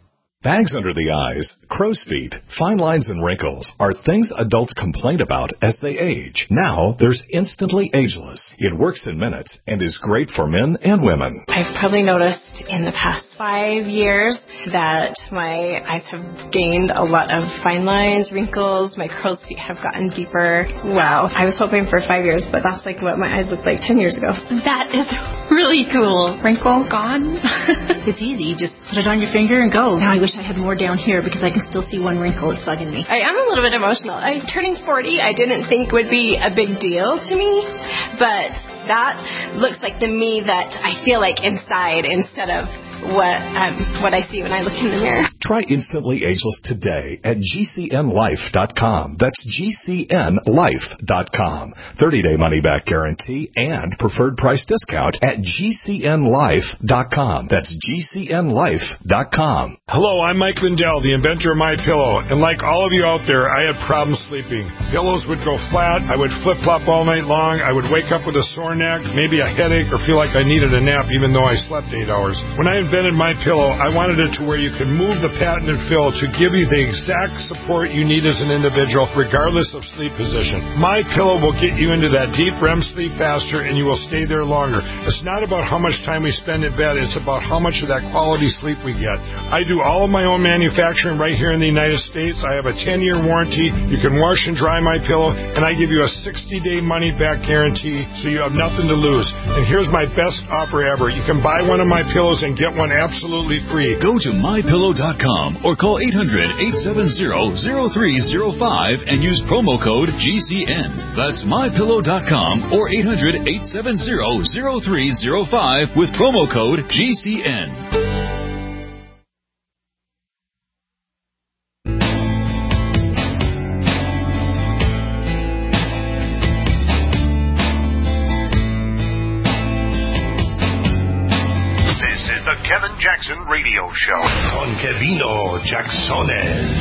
Bags under the eyes, crow's feet, fine lines and wrinkles are things adults complain about as they age. Now, there's Instantly Ageless. It works in minutes and is great for men and women. I've probably noticed in the past five years that my eyes have gained a lot of fine lines, wrinkles, my crow's feet have gotten deeper. Wow. I was hoping for five years, but that's like what my eyes looked like ten years ago. That is really cool. Wrinkle gone. It's easy. You just put it on your finger and go. Now I wish I had more down here because I can still see one wrinkle. It's bugging me. I am a little bit emotional. I turning forty, I didn't think would be a big deal to me, but that looks like the me that I feel like inside instead of what um, what I see when I look in the mirror. Try Instantly Ageless today at G C N life dot com. That's G C N life dot com. thirty-day money-back guarantee and preferred price discount at G C N life dot com. That's G C N life dot com. Hello, I'm Mike Lindell, the inventor of MyPillow. And like all of you out there, I had problems sleeping. Pillows would go flat. I would flip-flop all night long. I would wake up with a sore neck, maybe a headache, or feel like I needed a nap even though I slept eight hours. When I invented MyPillow, I wanted it to where you could move the patented fill to give you the exact support you need as an individual, regardless of sleep position. MyPillow will get you into that deep R E M sleep faster, and you will stay there longer. It's not about how much time we spend in bed. It's about how much of that quality sleep we get. I do all of my own manufacturing right here in the United States. I have a ten-year warranty. You can wash and dry MyPillow, and I give you a sixty-day money-back guarantee, so you have nothing to lose. And here's my best offer ever. You can buy one of my pillows and get one absolutely free. Go to my pillow dot com or call eight hundred, eight seven zero, zero three zero five and use promo code G C N. That's my pillow dot com or eight hundred, eight seven zero, zero three zero five with promo code G C N. Kevin Jackson Radio Show on Kevino Jacksones.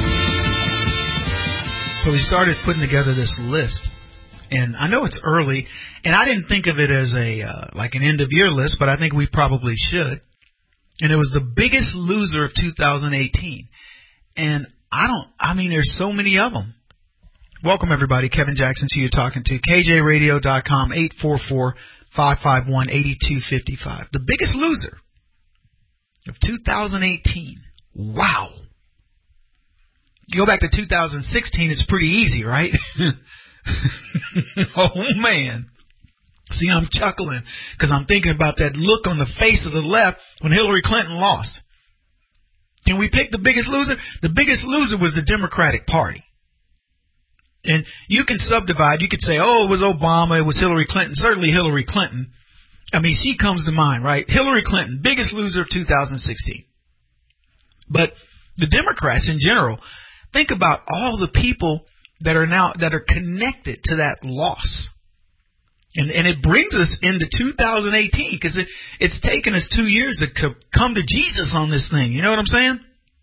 So we started putting together this list, and I know it's early, and I didn't think of it as a uh, like an end of year list, but I think we probably should. And it was the biggest loser of two thousand eighteen, and I don't. I mean, there's so many of them. Welcome everybody, Kevin Jackson, to you talking to K J radio dot com, eight four four, five five one, eight two five five. The biggest loser of two thousand eighteen. Wow. You go back to two thousand sixteen, it's pretty easy, right? Oh, man. See, I'm chuckling because I'm thinking about that look on the face of the left when Hillary Clinton lost. Can we pick the biggest loser? The biggest loser was the Democratic Party. And you can subdivide. You could say, oh, it was Obama, it was Hillary Clinton. Certainly Hillary Clinton. I mean, she comes to mind, right? Hillary Clinton, biggest loser of two thousand sixteen. But the Democrats in general, think about all the people that are now, that are connected to that loss. And, and it brings us into two thousand eighteen because it, it's taken us two years to co- come to Jesus on this thing. You know what I'm saying?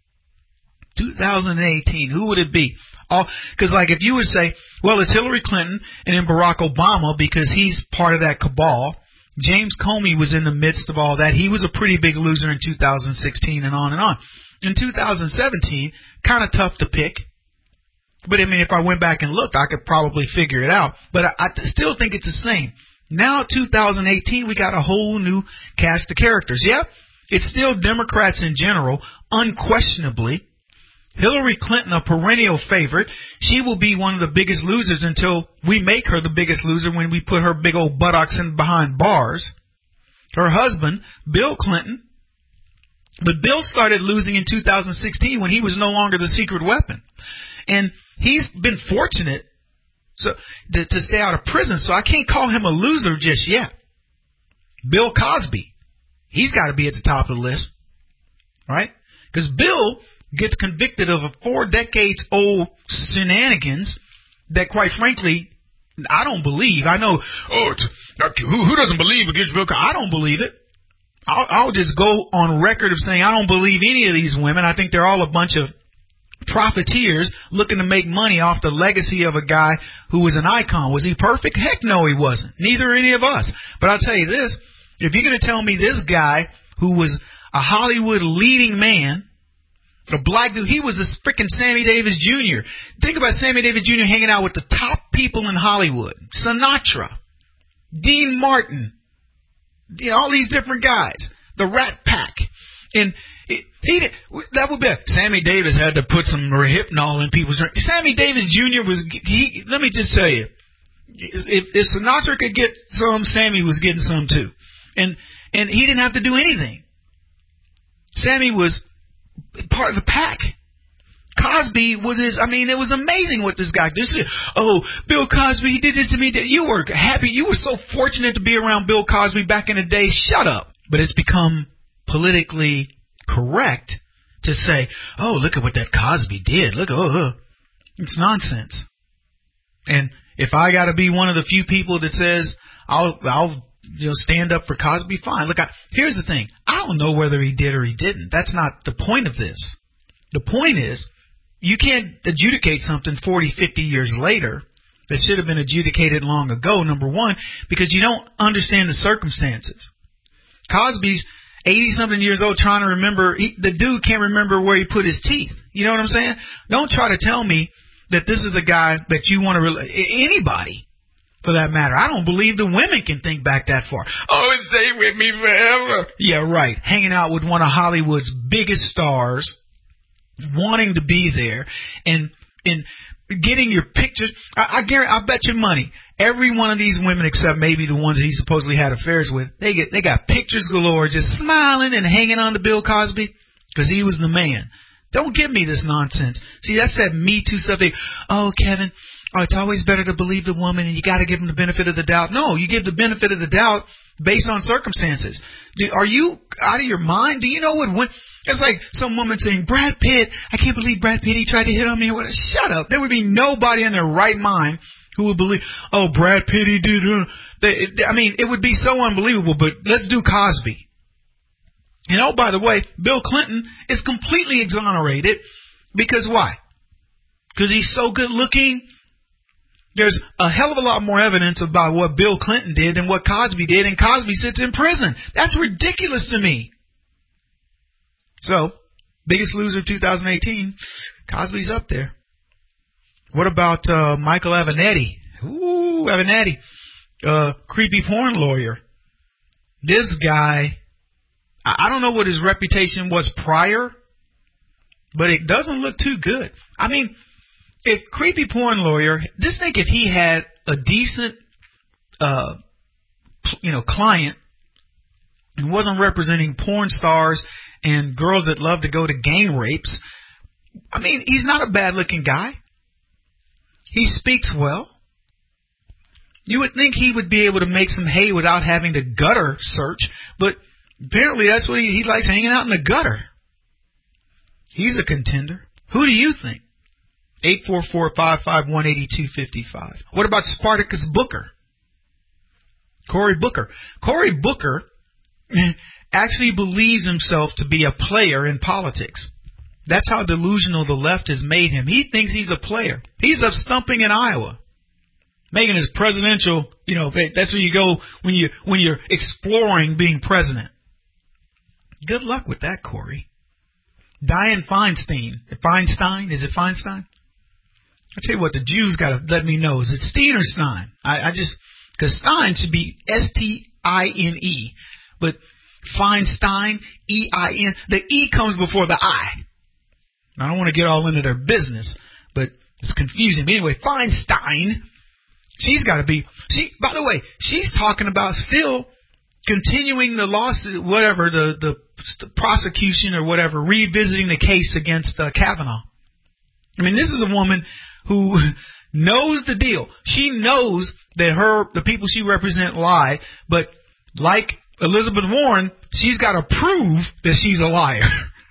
two thousand eighteen, who would it be? Because, like, if you would say, well, it's Hillary Clinton and then Barack Obama because he's part of that cabal. James Comey was in the midst of all that. He was a pretty big loser in two thousand sixteen and on and on. In two thousand seventeen, kind of tough to pick. But, I mean, if I went back and looked, I could probably figure it out. But I, I still think it's the same. Now, two thousand eighteen, we got a whole new cast of characters. Yep, it's still Democrats in general, unquestionably. Hillary Clinton, a perennial favorite. She will be one of the biggest losers until we make her the biggest loser when we put her big old buttocks in behind bars. Her husband, Bill Clinton. But Bill started losing in two thousand sixteen when he was no longer the secret weapon. And he's been fortunate so, to, to stay out of prison, so I can't call him a loser just yet. Bill Cosby, he's got to be at the top of the list, right? Because Bill gets convicted of a four decades old shenanigans that, quite frankly, I don't believe. I know, oh, it's, who, who doesn't believe against Bill Cosby? I don't believe it. I'll, I'll just go on record of saying I don't believe any of these women. I think they're all a bunch of profiteers looking to make money off the legacy of a guy who was an icon. Was he perfect? Heck no, he wasn't. Neither any of us. But I'll tell you this, if you're going to tell me this guy who was a Hollywood leading man, a black dude, he was a freaking Sammy Davis Junior Think about Sammy Davis Junior hanging out with the top people in Hollywood. Sinatra, Dean Martin, you know, all these different guys, the Rat Pack. And it, he did, that would be Sammy Davis had to put some Rohypnol in people's drink. Sammy Davis Junior was he. Let me just tell you, if, if Sinatra could get some, Sammy was getting some too, and and he didn't have to do anything. Sammy was part of the pack. Cosby was his. I mean, it was amazing what this guy did. Oh, Bill Cosby, he did this to me. You were happy. You were so fortunate to be around Bill Cosby back in the day. Shut up. But it's become politically correct to say, oh, look at what that Cosby did. Look, oh, oh. It's nonsense. And if I got to be one of the few people that says I'll, I'll, you know, stand up for Cosby, fine. Look, I, here's the thing. I don't know whether he did or he didn't. That's not the point of this. The point is, you can't adjudicate something forty, fifty years later that should have been adjudicated long ago, number one, because you don't understand the circumstances. Cosby's eighty-something years old trying to remember. He, the dude can't remember where he put his teeth. You know what I'm saying? Don't try to tell me that this is a guy that you want to – anybody, for that matter. I don't believe the women can think back that far. Oh, stay with me forever. Yeah, right. Hanging out with one of Hollywood's biggest stars, wanting to be there, and and getting your pictures. I, I guarantee, I bet you money, every one of these women, except maybe the ones that he supposedly had affairs with, they get they got pictures galore, just smiling and hanging on to Bill Cosby because he was the man. Don't give me this nonsense. See, that's that Me Too stuff. They, oh, Kevin, oh, it's always better to believe the woman, and you got to give them the benefit of the doubt. No, you give the benefit of the doubt based on circumstances. Do, are you out of your mind? Do you know what? When, it's like some woman saying, Brad Pitt, I can't believe Brad Pitt, he tried to hit on me. Shut up. There would be nobody in their right mind who would believe, oh, Brad Pitt, he did. Uh, they, I mean, it would be so unbelievable, but let's do Cosby. And oh, by the way, Bill Clinton is completely exonerated because why? Because he's so good looking. There's a hell of a lot more evidence about what Bill Clinton did than what Cosby did, and Cosby sits in prison. That's ridiculous to me. So, biggest loser of two thousand eighteen, Cosby's up there. What about uh, Michael Avenatti? Ooh, Avenatti, uh, creepy porn lawyer. This guy, I don't know what his reputation was prior, but it doesn't look too good. I mean, if creepy porn lawyer, just think if he had a decent, uh, you know, client and wasn't representing porn stars and girls that love to go to gang rapes. I mean, he's not a bad-looking guy. He speaks well. You would think he would be able to make some hay without having to gutter search, but apparently that's what he, he likes, hanging out in the gutter. He's a contender. Who do you think? eight four four, five five one, eight two five five. What about Spartacus Booker? Cory Booker. Cory Booker actually believes himself to be a player in politics. That's how delusional the left has made him. He thinks he's a player. He's up stumping in Iowa, making his presidential, you know, that's where you go when you when you're exploring being president. Good luck with that, Cory. Dianne Feinstein. Feinstein? Is it Feinstein? I tell you what, the Jews got to let me know. Is it Stein or Stein? I, I just, because Stein should be S T I N E, but Feinstein, E I N, the E comes before the I. I don't want to get all into their business, but it's confusing. But anyway, Feinstein, she's got to be, she, by the way, she's talking about still continuing the lawsuit, whatever, the, the, the prosecution or whatever, revisiting the case against uh, Kavanaugh. I mean, this is a woman who knows the deal. She knows that her the people she represents lie, but like Elizabeth Warren, she's got to prove that she's a liar.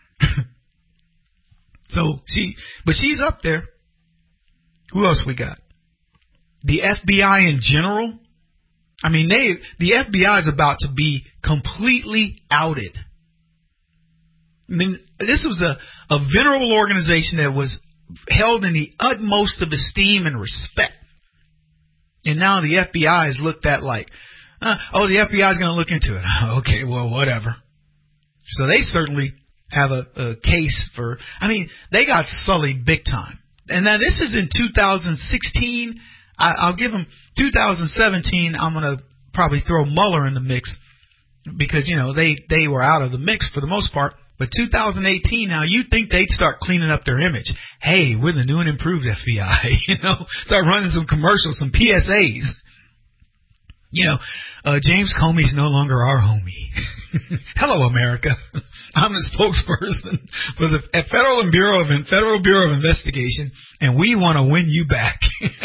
so she, but she's up there. Who else we got? The F B I in general. I mean, they the F B I is about to be completely outed. I mean, this was a, a venerable organization that was held in the utmost of esteem and respect. And now the F B I is looked at like, uh, oh, the F B I is going to look into it. Okay, well, whatever. So they certainly have a, a case for, I mean, they got sullied big time. And now this is in two thousand sixteen. I, I'll give them two thousand seventeen. I'm going to probably throw Mueller in the mix because, you know, they, they were out of the mix for the most part. But two thousand eighteen, now you'd think they'd start cleaning up their image. Hey, we're the new and improved F B I. You know, start running some commercials, some P S As. You know, uh, James Comey's no longer our homie. Hello, America. I'm the spokesperson for the Federal Bureau of Federal Bureau of Investigation, and we want to win you back.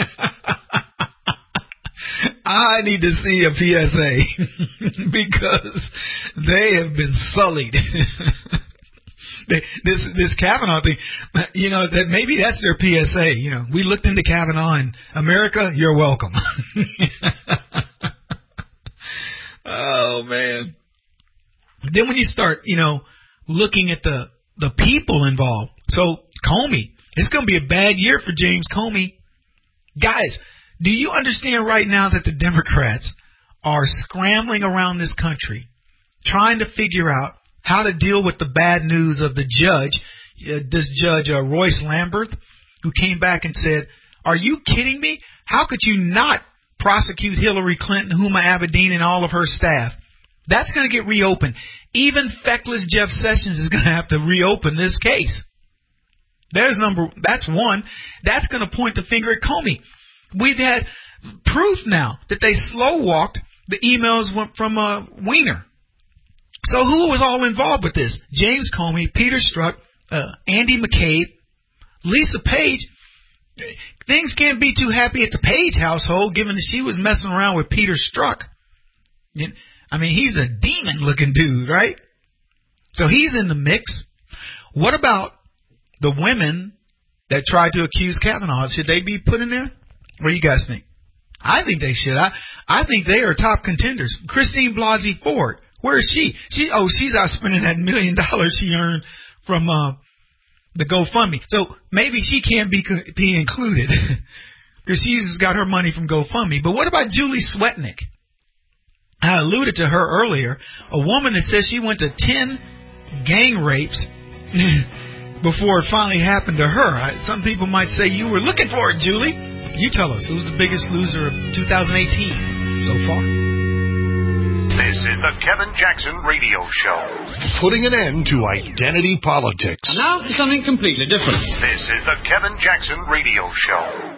I need to see a P S A because they have been sullied. they, this this Kavanaugh thing, you know, that maybe that's their P S A. You know, we looked into Kavanaugh, and America, you're welcome. Oh man! Then when you start, you know, looking at the the people involved, so Comey, it's going to be a bad year for James Comey, guys. Do you understand right now that the Democrats are scrambling around this country trying to figure out how to deal with the bad news of the judge, uh, this judge uh, Royce Lamberth, who came back and said, are you kidding me? How could you not prosecute Hillary Clinton, Huma Abedin, and all of her staff? That's going to get reopened. Even feckless Jeff Sessions is going to have to reopen this case. There's number. That's one. That's going to point the finger at Comey. We've had proof now that they slow walked the emails from uh, Weiner. So who was all involved with this? James Comey, Peter Strzok, uh, Andy McCabe, Lisa Page. Things can't be too happy at the Page household, given that she was messing around with Peter Strzok. I mean, he's a demon-looking dude, right? So he's in the mix. What about the women that tried to accuse Kavanaugh? Should they be put in there? What do you guys think? I think they should. I I think they are top contenders. Christine Blasey Ford, where is she? She oh, she's out spending that million dollars she earned from uh, the GoFundMe. So maybe she can't be be included because she's got her money from GoFundMe. But what about Julie Swetnick? I alluded to her earlier. A woman that says she went to ten gang rapes before it finally happened to her. I, some people might say you were looking for it, Julie. You tell us, who's the biggest loser of two thousand eighteen so far? This is the Kevin Jackson Radio Show. Putting an end to identity politics. And now for something completely different. This is the Kevin Jackson Radio Show.